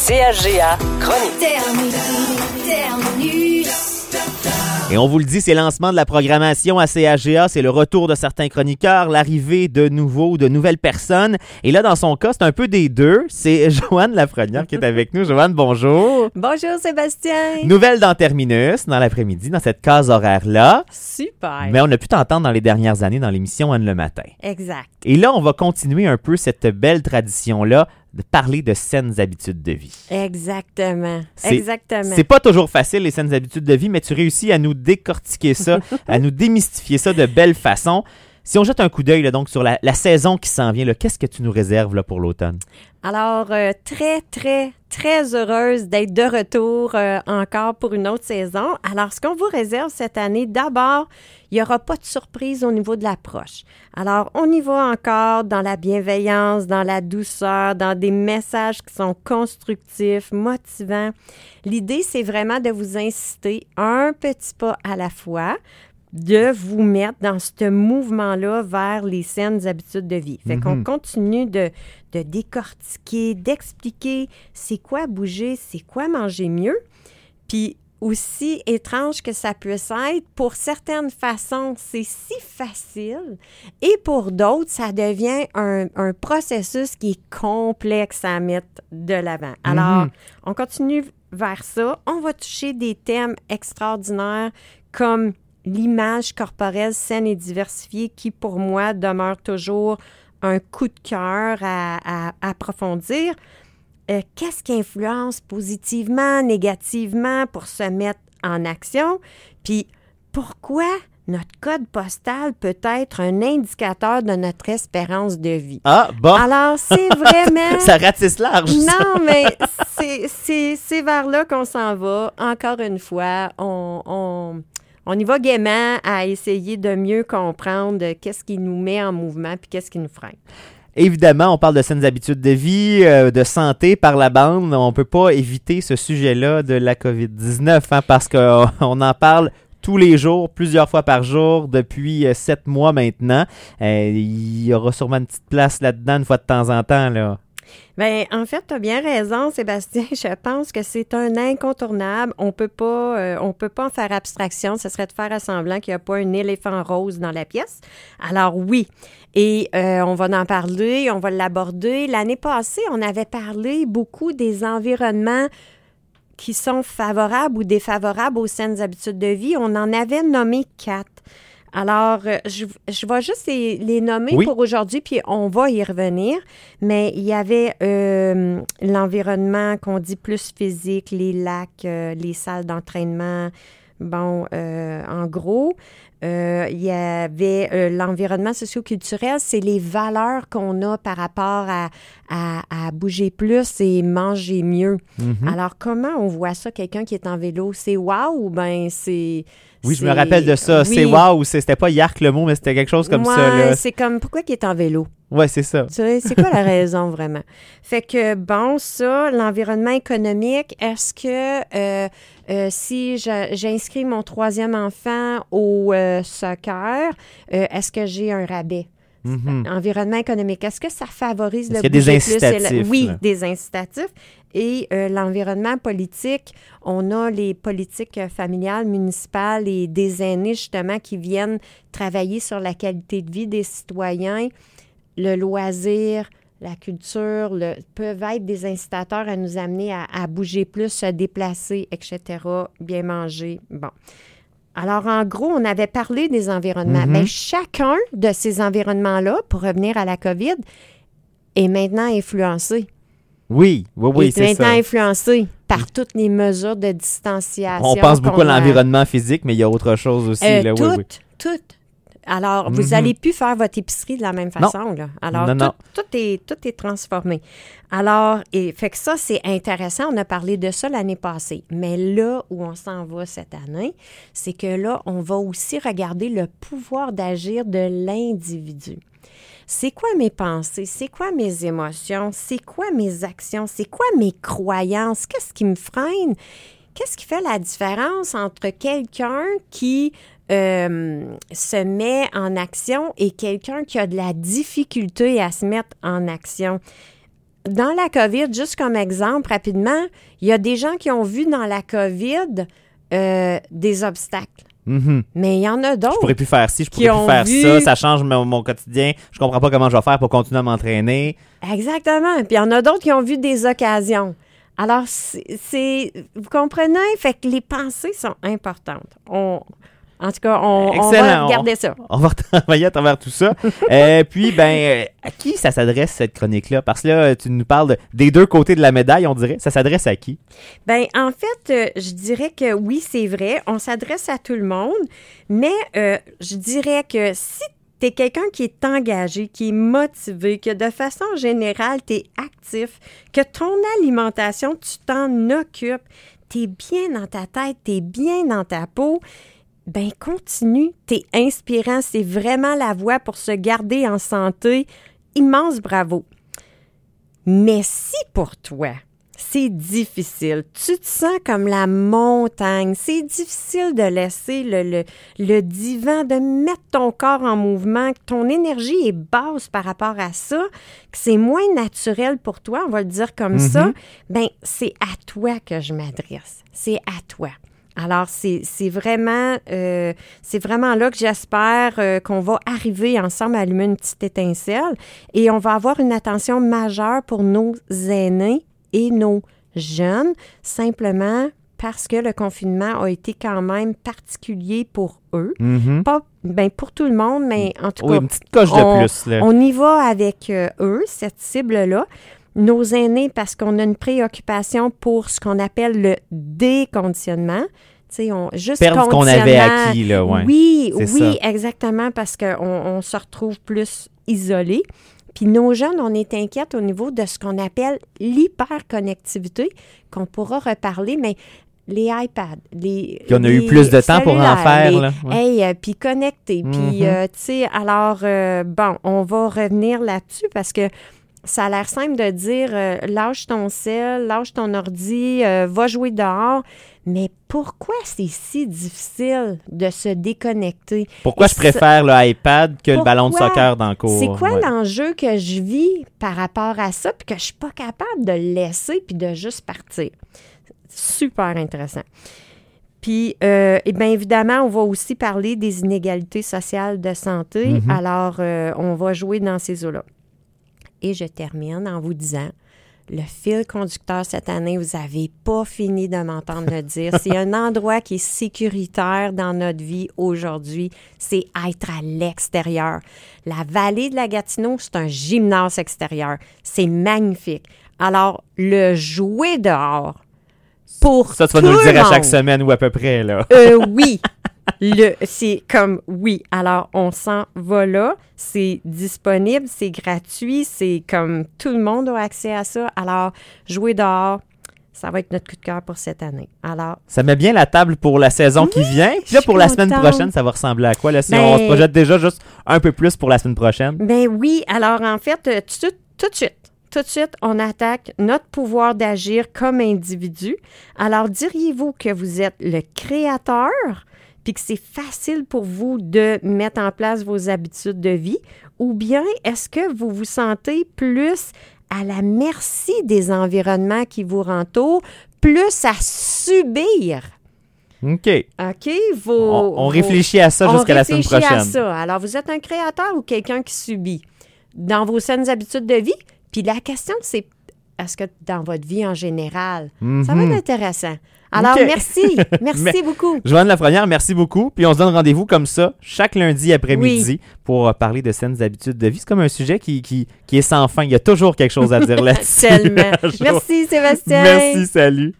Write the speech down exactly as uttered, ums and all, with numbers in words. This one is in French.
C H G A Chronique. Terminus, terminus. Et on vous le dit, c'est le lancement de la programmation à C H G A, c'est le retour de certains chroniqueurs, l'arrivée de nouveaux, de nouvelles personnes. Et là, dans son cas, c'est un peu des deux. C'est Joanne Lafrenière qui est avec nous. Joanne, bonjour. Bonjour Sébastien. Nouvelle dans Terminus, dans l'après-midi, dans cette case horaire-là. Super. Mais on a pu t'entendre dans les dernières années dans l'émission Anne le matin. Exact. Et là, on va continuer un peu cette belle tradition-là de parler de saines habitudes de vie. Exactement. C'est, Exactement. C'est pas toujours facile, les saines habitudes de vie, mais tu réussis à nous décortiquer ça, à nous démystifier ça de belle façon. Si on jette un coup d'œil là, donc sur la, la saison qui s'en vient, là, qu'est-ce que tu nous réserves là, pour l'automne? Alors, euh, très, très, très heureuse d'être de retour euh, encore pour une autre saison. Alors, ce qu'on vous réserve cette année, d'abord, il n'y aura pas de surprise au niveau de l'approche. Alors, on y va encore dans la bienveillance, dans la douceur, dans des messages qui sont constructifs, motivants. L'idée, c'est vraiment de vous inciter un petit pas à la fois, de vous mettre dans ce mouvement-là vers les saines habitudes de vie. Fait mm-hmm. qu'on continue de, de décortiquer, d'expliquer c'est quoi bouger, c'est quoi manger mieux. Puis aussi étrange que ça puisse être, pour certaines façons, c'est si facile et pour d'autres, ça devient un, un processus qui est complexe à mettre de l'avant. Alors, mm-hmm. on continue vers ça. On va toucher des thèmes extraordinaires comme l'image corporelle saine et diversifiée qui, pour moi, demeure toujours un coup de cœur à, à, à approfondir. Euh, qu'est-ce qui influence positivement, négativement pour se mettre en action? Puis, pourquoi notre code postal peut être un indicateur de notre espérance de vie? Ah, bon! Alors, c'est vraiment... ça ratisse large, ça. Non, mais c'est, c'est, c'est vers là qu'on s'en va. Encore une fois, on... on On y va gaiement à essayer de mieux comprendre qu'est-ce qui nous met en mouvement puis qu'est-ce qui nous freine. Évidemment, on parle de saines habitudes de vie, euh, de santé par la bande. On ne peut pas éviter ce sujet-là de la covid dix-neuf hein, parce qu'on euh, en parle tous les jours, plusieurs fois par jour, depuis euh, sept mois maintenant. Euh, il y aura sûrement une petite place là-dedans une fois de temps en temps, là. Bien, en fait, tu as bien raison, Sébastien. Je pense que c'est un incontournable. On peut pas, euh, on peut pas en faire abstraction. Ce serait de faire à semblant qu'il n'y a pas un éléphant rose dans la pièce. Alors oui, et euh, on va en parler, on va l'aborder. L'année passée, on avait parlé beaucoup des environnements qui sont favorables ou défavorables aux saines habitudes de vie. On en avait nommé quatre. Alors, je, je vais juste les, les nommer oui. pour aujourd'hui, puis on va y revenir. Mais il y avait euh, l'environnement qu'on dit plus physique, les lacs, euh, les salles d'entraînement. Bon, euh, en gros, euh, il y avait euh, l'environnement socio-culturel, c'est les valeurs qu'on a par rapport à, à, à bouger plus et manger mieux. Mm-hmm. Alors, comment on voit ça, quelqu'un qui est en vélo? C'est wow ou bien c'est... Oui, c'est... je me rappelle de ça. Oui. C'est wow, c'était pas yark le mot, mais c'était quelque chose comme ouais, ça. Là. C'est comme, pourquoi qu'il est en vélo? Oui, c'est ça. Tu sais, c'est quoi la raison vraiment? Fait que, bon, ça, l'environnement économique, est-ce que euh, euh, si je, j'inscris mon troisième enfant au euh, soccer, euh, est-ce que j'ai un rabais? Mm-hmm. Environnement économique, est-ce que ça favorise est-ce le qu'il y a des incitatifs? Le... Oui, là. des incitatifs. Et euh, l'environnement politique, on a les politiques familiales, municipales et des aînés, justement, qui viennent travailler sur la qualité de vie des citoyens. Le loisir, la culture le, peuvent être des incitateurs à nous amener à, à bouger plus, se déplacer, et cetera, bien manger. Bon. Alors, en gros, on avait parlé des environnements. Mm-hmm. Mais chacun de ces environnements-là, pour revenir à la COVID, est maintenant influencé. Oui, oui, oui, c'est ça. Il est maintenant influencé par toutes les mesures de distanciation. On pense beaucoup à l'environnement physique, mais il y a autre chose aussi. Euh, là, tout, oui, oui. tout. Alors, mm-hmm. vous n'allez plus faire votre épicerie de la même façon. Non. Là. Alors, non, tout, non. tout, est, tout est transformé. Alors, et, fait que ça, c'est intéressant. On a parlé de ça l'année passée. Mais là où on s'en va cette année, c'est que là, on va aussi regarder le pouvoir d'agir de l'individu. C'est quoi mes pensées? C'est quoi mes émotions? C'est quoi mes actions? C'est quoi mes croyances? Qu'est-ce qui me freine? Qu'est-ce qui fait la différence entre quelqu'un qui euh, se met en action et quelqu'un qui a de la difficulté à se mettre en action? dans la COVID, juste comme exemple, rapidement, il y a des gens qui ont vu dans la COVID euh, des obstacles. Mm-hmm. Mais il y en a d'autres. Je pourrais plus faire ci, je qui pourrais plus ont faire vu- ça, ça change mon, mon quotidien, je comprends pas comment je vais faire pour continuer à m'entraîner. Exactement. Puis il y en a d'autres qui ont vu des occasions. Alors, c'est, c'est- vous comprenez? Fait que les pensées sont importantes. On, en tout cas, on, on va Excellent. regarder ça. On va travailler à travers tout ça. euh, puis, ben, euh, à qui ça s'adresse, cette chronique-là? Parce que là, tu nous parles de- des deux côtés de la médaille, on dirait. Ça s'adresse à qui? Ben en fait, euh, je dirais que oui, c'est vrai, on s'adresse à tout le monde, mais euh, je dirais que si tu es quelqu'un qui est engagé, qui est motivé, que de façon générale, tu es actif, que ton alimentation, tu t'en occupes, tu es bien dans ta tête, tu es bien dans ta peau, ben continue, tu es inspirant, c'est vraiment la voie pour se garder en santé. Immense bravo. Mais si pour toi, c'est difficile, tu te sens comme la montagne, c'est difficile de laisser le, le, le divan, de mettre ton corps en mouvement, que ton énergie est basse par rapport à ça, que c'est moins naturel pour toi, on va le dire comme Mm-hmm. ça, bien, c'est à toi que je m'adresse. C'est à toi. Alors, c'est, c'est vraiment euh, c'est vraiment là que j'espère euh, qu'on va arriver ensemble à allumer une petite étincelle et on va avoir une attention majeure pour nos aînés et nos jeunes, simplement parce que le confinement a été quand même particulier pour eux. Mm-hmm. Pas ben, pour tout le monde, mais en tout Oui, cas, une petite coche de on- plus, là. on y va avec euh, eux, cette cible-là. Nos aînés, parce qu'on a une préoccupation pour ce qu'on appelle le déconditionnement. Tu sais, on juste Perdre ce qu'on avait conditionnement. acquis, là, ouais. Oui, C'est oui, ça. exactement, parce qu'on on se retrouve plus isolés. Puis nos jeunes, on est inquiètes au niveau de ce qu'on appelle l'hyperconnectivité, qu'on pourra reparler, mais les iPads, les Puis on a eu les plus de temps pour en cellulaires, faire, les- là. Ouais. Hey, euh, puis connectés. Puis, Mhm. euh, tu sais, alors, euh, bon, on va revenir là-dessus parce que ça a l'air simple de dire euh, lâche ton sel, lâche ton ordi, euh, va jouer dehors. Mais pourquoi c'est si difficile de se déconnecter? Pourquoi Et je ça- préfère l'iPad que le ballon de Pourquoi? soccer dans le cours? C'est quoi Ouais. l'enjeu que je vis par rapport à ça, puis que je suis pas capable de le laisser, puis de juste partir? Super intéressant. Puis, euh, et bien évidemment, on va aussi parler des inégalités sociales de santé. Mhm. Alors, euh, on va jouer dans ces eaux-là. Et je termine en vous disant, le fil conducteur cette année, vous n'avez pas fini de m'entendre le dire. C'est un endroit qui est sécuritaire dans notre vie aujourd'hui. C'est être à l'extérieur. La vallée de la Gatineau, c'est un gymnase extérieur. C'est magnifique. Alors, le jouer dehors pour Ça, tu vas tout nous le dire à chaque monde. semaine ou à peu près, là. Euh, oui. Le, c'est comme oui. Alors, on s'en va là. C'est disponible, c'est gratuit, c'est comme tout le monde a accès à ça. Alors, jouer dehors, ça va être notre coup de cœur pour cette année. Alors, Ça met bien la table pour la saison qui vient. Puis je là, suis pour la semaine contente. prochaine, ça va ressembler à quoi? Là, si Ben- on se projette déjà juste un peu plus pour la semaine prochaine. ben oui. Alors, en fait, euh, tout, tout de suite, tout de suite, on attaque notre pouvoir d'agir comme individu. Alors, diriez-vous que vous êtes le créateur, puis que c'est facile pour vous de mettre en place vos habitudes de vie, ou bien est-ce que vous vous sentez plus à la merci des environnements qui vous entourent, plus à subir? OK. OK? Vos, On, on vos- réfléchit à ça on jusqu'à la semaine réfléchit prochaine. à ça. Alors, vous êtes un créateur ou quelqu'un qui subit dans vos saines habitudes de vie? Puis la question, c'est est-ce que dans votre vie en général, ça va Mhm. être intéressant. Alors, OK. merci. Merci Mais- beaucoup. Joanne Lafrenière, merci beaucoup. Puis on se donne rendez-vous comme ça chaque lundi après-midi pour euh, parler de saines habitudes de vie. C'est comme un sujet qui, qui, qui est sans fin. Il y a toujours quelque chose à dire là-dessus. Tellement. Jo- Merci, Sébastien. Merci, salut.